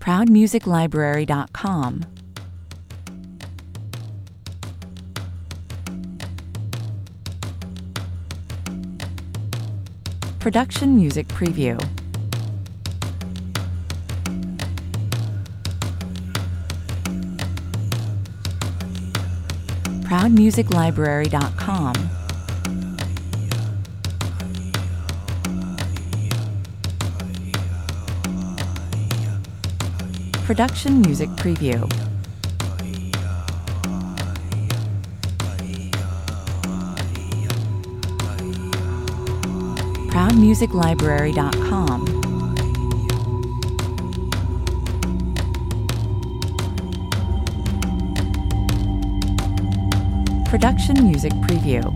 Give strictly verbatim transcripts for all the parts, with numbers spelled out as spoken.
proud music library dot com, Production Music Preview, proud music library dot com, Production Music Preview, proud music library dot com, Production Music Preview,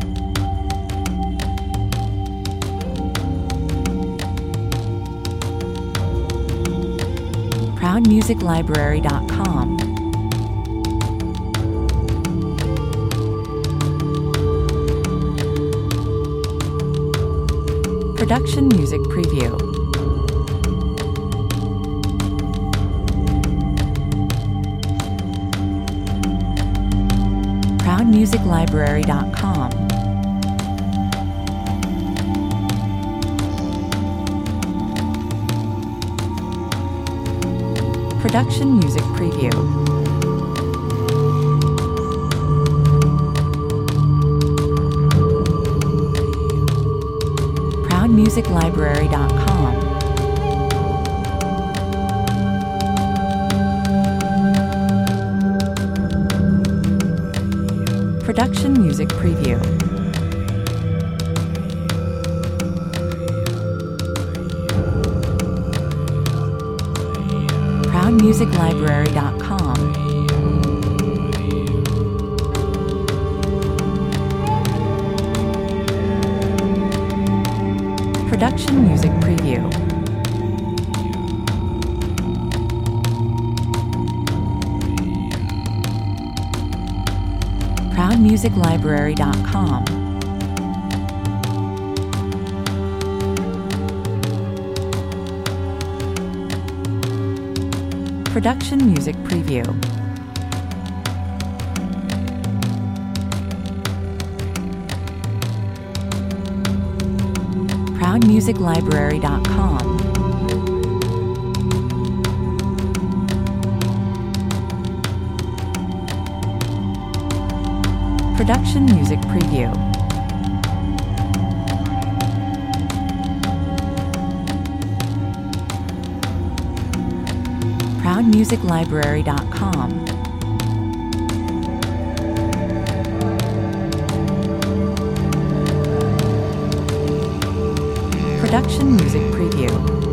proud music library dot com, Production Music Preview, proud music library dot com, Production Music Preview, proud music library dot com, Production Music Preview, proud music library dot com, Production Music Preview, proud music library dot com, Production Music Preview, proud music library dot com, Production Music Preview, proud music library dot com, Production Music Preview,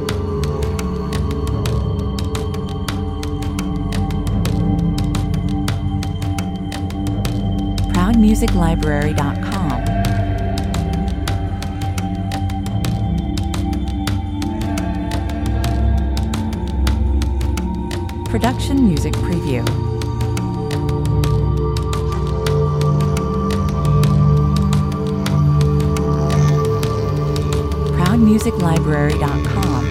proud music library dot com, Production Music Preview, proud music library dot com,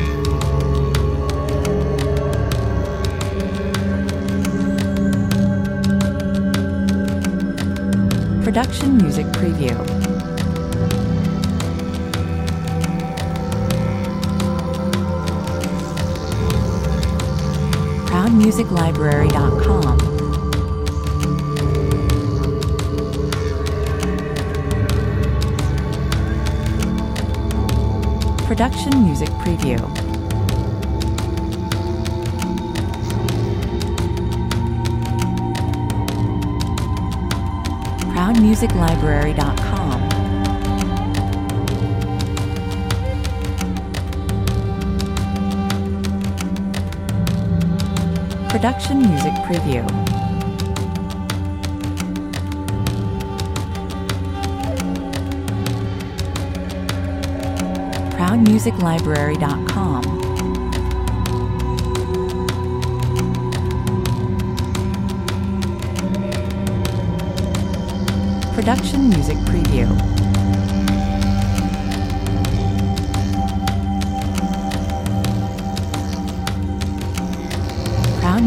Production Music Preview, proud music library dot com, Production Music Preview, proud music library dot com, Production Music Preview, proud music library dot com, Production Music Preview,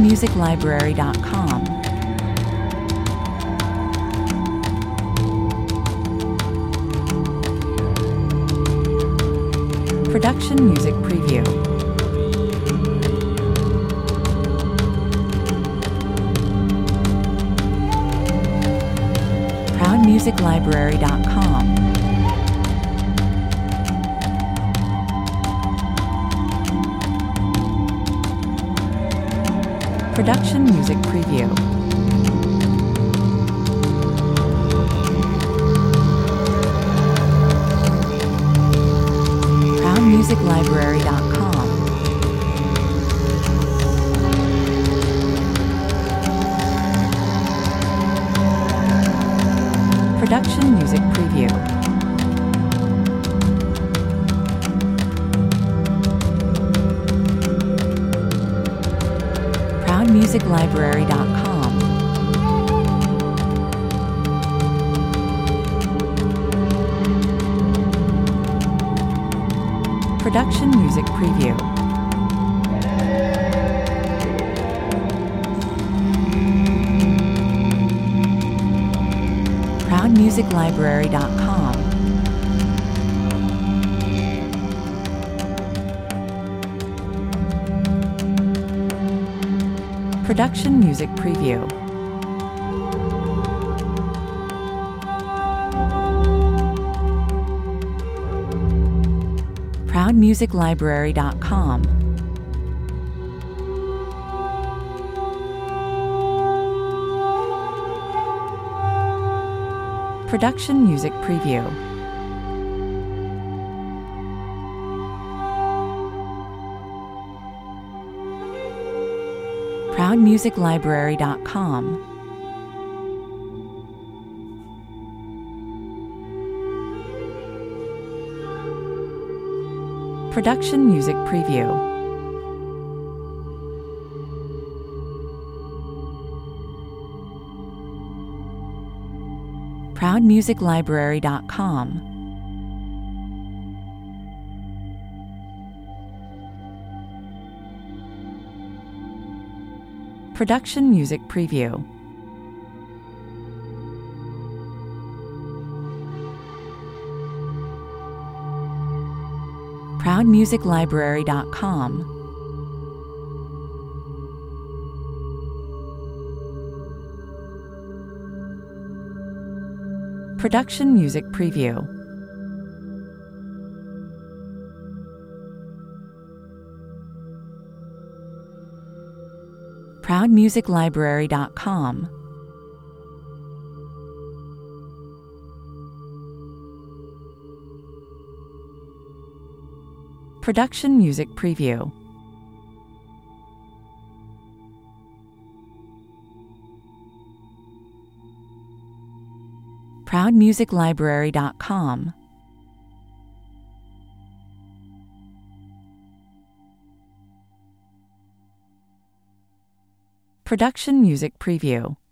music library dot com. Production Music Preview. proud music library dot com. Production Music Preview. proud music library dot com. Production Music Preview. proud music library dot com. Production Music Preview. proud music library dot com. Production Music Preview. proud music library dot com. Production Music Preview. proud music library dot com. Production Music Preview. proud music library dot com. Production Music Preview. proud music library dot com. Production Music Preview. proud music library dot com. Production Music Preview. proud music library dot com. Production Music Preview.